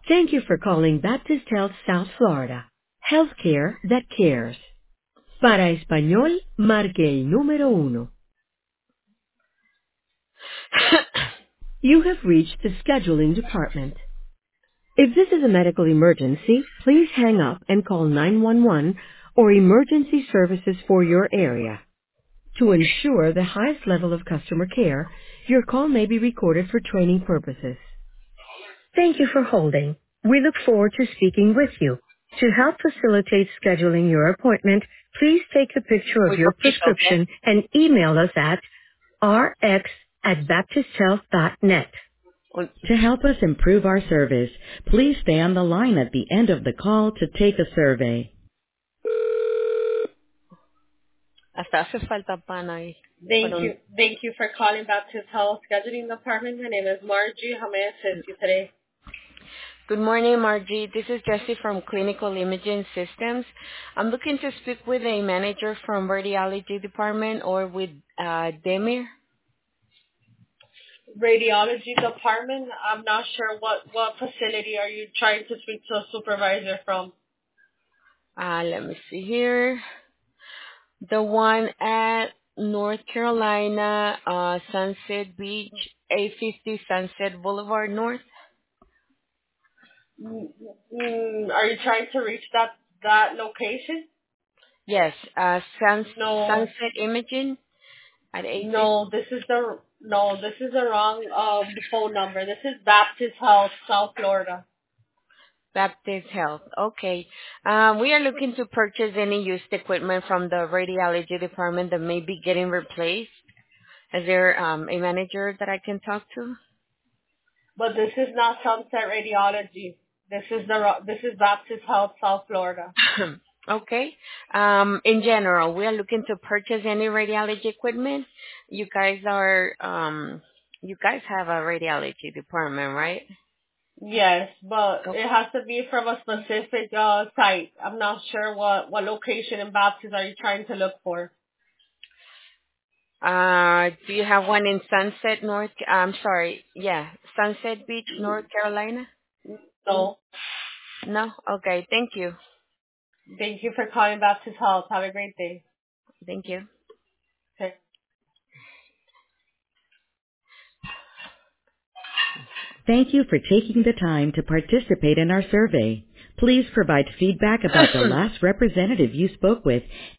Thank you for calling Baptist Health South Florida. Healthcare that cares. Para español, marque el número uno. You have reached the scheduling department. If this is a medical emergency, please hang up and call 911 or emergency services for your area. To ensure the highest level of customer care, your call may be recorded for training purposes. Thank you for holding. We look forward to speaking with you. To help facilitate scheduling your appointment, please take a picture of Muy your poquito, ¿ok? prescription and email us at rx@baptisthealth.net. Un- To help us improve our service, please stay on the line at the end of the call to take a survey. Hasta hace falta pan ahí. Thank Pero, you. Thank you for calling Baptist Health Scheduling Department. My name is Margie. How may I assist you today? good morning, Margie. This is Jessie from Clinical Imaging Systems. I'm looking to speak with a manager from radiology department or with Demir. Radiology department. I'm not sure what facility are you trying to speak to a supervisor from. Let me see here. The one at North Carolina, Sunset Beach, 850 Sunset Boulevard North. Are you trying to reach that location? Yes, No, Sunset Imaging at 850 no. This is the wrong phone number. This is Baptist Health, South Florida. Baptist Health. Okay. We are looking to purchase any used equipment from the radiology department that may be getting replaced. Is there a manager that I can talk to? But this is not Sunset Radiology. This is Baptist Health, South Florida. Okay. In general, we are looking to purchase any radiology equipment. You guys have a radiology department, right? Yes, but Okay. it has to be from a specific site. I'm not sure what location in Baptist are you trying to look for. Do you have one in Sunset Beach, North Carolina? So No? Okay, thank you. thank you for calling Baptist Health. Have a great day. Thank you. Okay. Thank you for taking the time to participate in our survey. Please provide feedback about the last representative you spoke with